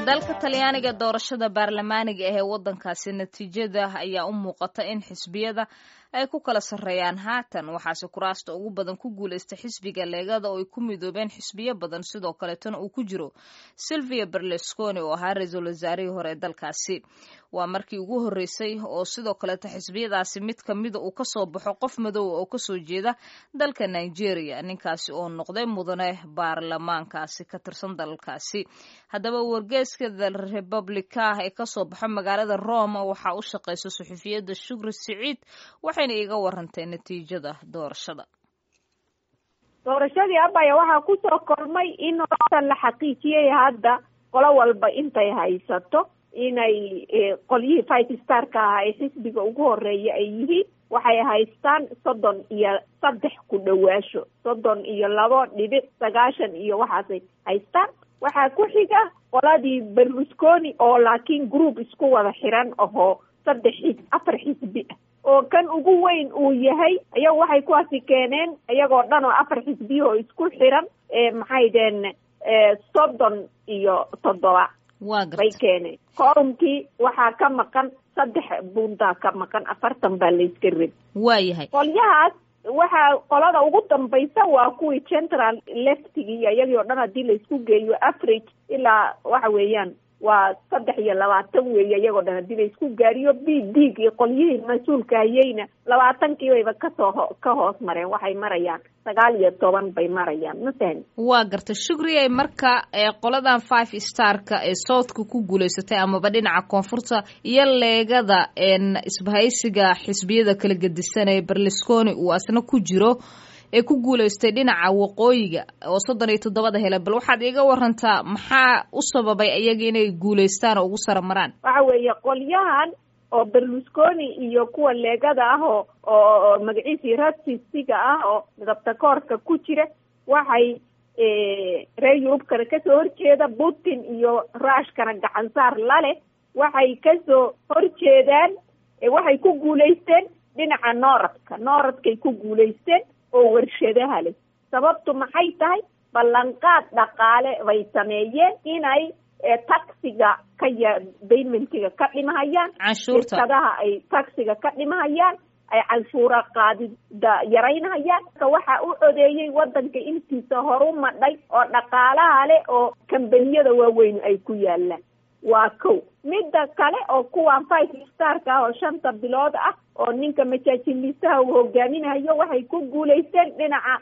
dalka Talyaaniga doorashada baarlamaaniga ee wadankaasi natiijada ayaa u muuqata in xisbiyada ay ku kala sareeyaan haatan waxaase kuraasta ugu badan ku guuleystay xisbiga Leegada oo ay ku midoobeen xisbiyo badan sidoo kale tan uu ku jiro Silvio Berlusconi oo ahaa ra'iisul wasaarihii hore dalkaasi waa markii ugu horeysay oo sidoo kale xisbiyadaasi mid kamid uu ka soo baxo qof madow oo ka soo jeeda dalka Nigeria ninkaasi oo noqday mudane baarlamaankaasi ka tirsan dalkaasi haddaba wargeyska Republica ee ka soo baxo magaalada Rome waxa uu shaqeeyay suxufiyada Shukri Saciid waxayna iga warantay natiijada doorashada. doorashadii abaya waxaa ku soo kormay in la xaqiijiyay hadda qolo walba intay haysato inay qolyihii five star-ka ah ee xisbiga ugu horeeya ay yihiin waxay haystaan 33 ku dhawaasho 32.9 iyo waxaasay haystaan. waxaa ku xiga qoladii Berlusconi oo laakiin group isku wada xiran oo 4 xisbi oo kan ugu weyn uu yahay ayagu waxay kuwaasi keeneen iyagoo dhan oo 4 xisbi oo isku xiran maxay dheen 37 bay keeneen. Korumkii waxaa ka maqan 3 bunta ka maqan 40 baa la iska rid waayahay qolyahaas waxaa qolada ugu dambaysa waa kuwii central leftigi iyagii oo dhan hadii la isku geeyo average ilaa waxa weeyaan waa 23 weeye iyagoo dhan hadii la isku gaariyo BD iyo qolyihii mas'uulka hayayna 20kii wayba ka hoos mareen waxay marayaan 19 bay marayaan masalan waa gartay Shukri marka qoladan 5 star-ka ee South-ka ku guuleysatay amaba dhinaca koonfurta iyo Leegada isbahaysiga xisbiyada kala gedisan ee Berlusconi uu asna ku jiro ee ku guuleystay dhinaca waqooyiga oo 37 helay bal waxaad iga warantaa maxaa u sababay ayaga inay guuleystaan oo ugu saramaraan. waxa weeye qolyahan oo Berlusconi iyo kuwa Leegada ah oo magaciisa raasiga ah oo midabta koorka ku jira waxay reer Yurub kale ka soo horjeeda Putin iyo Ruushkana gacan saar la leh waxay ka soo horjeedaan waxay ku guuleysteen dhinaca North-kay ku guuleysteen oo warshadaha leh sababtu maxay tahay ballanqaad dhaqaale bay sameeyeen inay taxiga ka paymentkiga ka dhimahayaan shirkadaha ay taxiga ka dhimahayaan ay canshuura qaadida yaraynayaan waxa u codeeyay wadanka intiisa horu madhay oo dhaqaalaha leh oo kambaniyada waaweyn ay ku yaalaan waa kow midda kale oo kuwan 5 star-ka oo 5 bilood ah oo ninka majaajilistaha uu hogaaminayo waxay ku guuleysteen dhinaca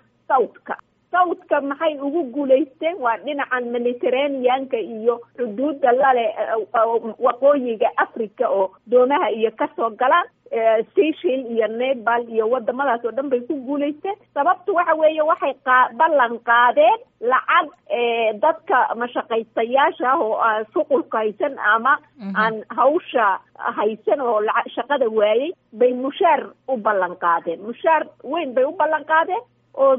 South-ka maxay ugu guuleysteen waa dhinaca Mediterranean-ka iyo xuduudda lale waqooyiga Africa oo doomaha iyo ka soo galaan Seychelles iyo Nepal iyo wadamadaas oo dhan bay ku guuleysteen sababtu waxa weeye waxay ballan qaadeen lacag dadka mashaqaystayaasha oo suuqulka haysan ama aan hawsha haysan oo shaqada waayay bay mushaar u ballan qaadeen mushaar weyn bay u ballan qaadeen oo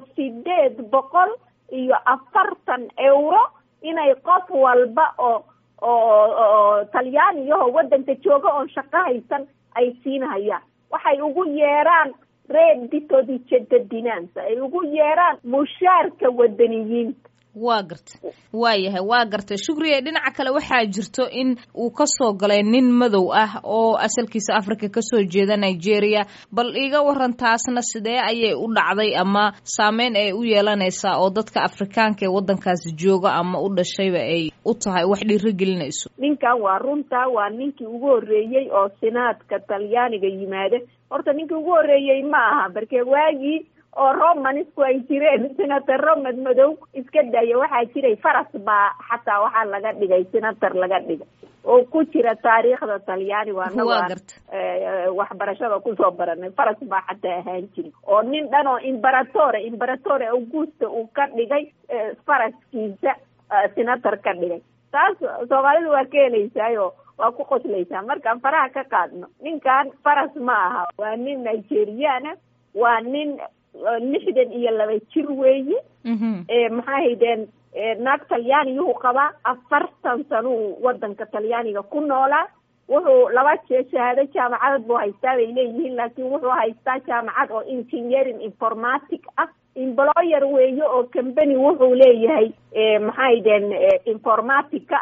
840 euro inay qof walba oo Talyaaniga oo wadanka jooga oo shaqo haysan ay siinayaan waxay ugu yeeraan reddito di cittadinanza ay ugu yeeraan mushaarka wadaniyiinta waa gartay Shukri dhinaca kale waxaa jirto in uu ka soo galay nin madow ah oo asalkiisa Afrika ka soo jeeda Nigeria bal iga warantaasna sidee ayay u dhacday ama saameyn ay u yeelanaysaa oo dadka Afrikaanka ee wadankaas jooga ama u dhashayba ay u tahay wax dhiirigelinayso. ninkan waa runta waa ninkii ugu horeeyay oo Senatka Talyaaniga yimaada horta ninkii ugu horeeyay ma aha barkee waagii oo Romanisku ay jireen senator Romad madow iska daya waxaa jiray faras baa xataa waxaa laga dhigay senator laga dhigay oo ku jira taariikhda Talyaani waana waxbarashada ku soo baranay faras baa xataa ahaan jiray oo nin dhan oo imperatore Augusto uu ka dhigay faraskiisa senator ka dhigay taas Soomaalidu waa ka helaysaayo waa ku qoslaysaa markaan faraha ka qaadno ninkan faras ma aha waa nin Nigeriana waa nin 62 jir weeye maxay haydeen naag Talyaanigu qaba 40 sano wadanka Talyaaniga ku noolaa wuxuu 2 shahaado jaamacad buu haystaa ay leeyihiin laakiin wuxuu haystaa jaamacad oo engineering informatic ah employer weeye oo company wuxuu leeyahay maxay haydeen informatica ah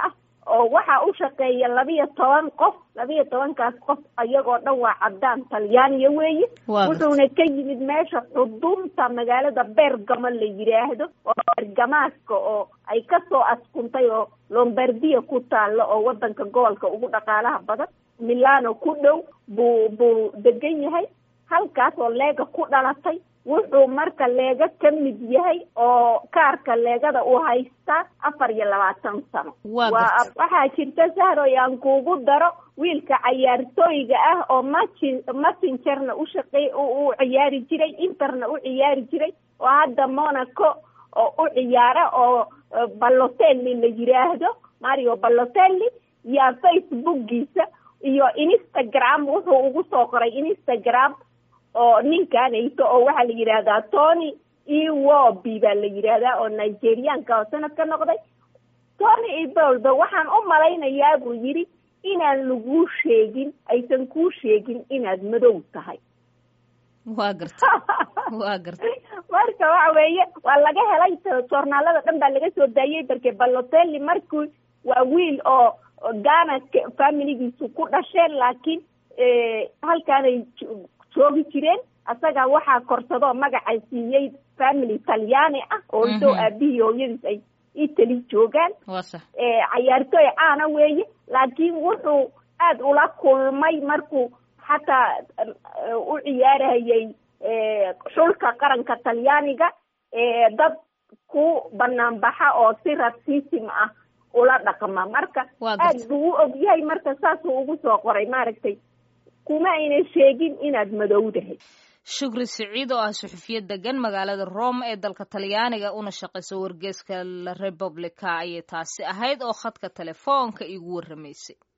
oo waxaa u shaqeeya 12 qof. 12kaas qof ayagoo dhan waa caddaan talyaaniya weeye. wuxuuna ka yimid meesha xudunta magaalada Bergamo la yiraahdo, oo Bergamasco oo ay kasoo askuntay oo Lombardia ku taalo oo wadanka gobolka ugu dhaqaalaha badan. Milano ku dhow buu degan yahay, halkaas oo leega ku dhalatay. wuxuu marka leega ka mid yahay oo kaarka leegada uu haystaa 24 sano. waxaa jirta Sahro aan kuugu daro wiilka cayaartooyga ah oo Messengerna u ciyaari jiray, Interna u ciyaari jiray, oo hadda Monaco oo u ciyaara oo Balotelli la yiraahdo, Mario Balotelli, ya Facebookiisa iyo Instagram wuxuu ugu soo qoray Instagram oo ninkanayto oo waxaa la yiraahdaa Tony Iwobi baa la yiraahdaa, oo Nigerianka oo sanadka noqday. Tony Iwobi waxaan u malaynayaa buu yiri inaan lagu sheegin, aysan ku sheegin inaad madow tahay. waa gartay marka waxa weeye waa laga helay joornaalada dhan baa laga soo daayay barke Balotelli markuu waa wiil oo Ghana familigiisu ku dhasheen, laakiin halkaanay joogi jireen. asaga waxaa korsado magaca siiyey family Talyaani ah oo soo aabihii hooyadiis ay Italy joogaan. cayaartooy caana weeye, laakiin wuxuu aad ula kulmay markuu xataa u ciyaarayay xulka qaranka Talyaaniga dad ku banaanbaxa oo si racism ah ula dhaqma. marka aad buu u ogyahay, marka saasuu ugu soo qoray maaragtay kuma ayna sheegin inaad madowdahay. Shukri Siciid oo ah suxufiyad degan magaalada Rome ee dalka Talyaaniga una shaqeyso wargeyska La Repubblica ayay taasi ahayd oo khadka telefoonka igu warramaysay.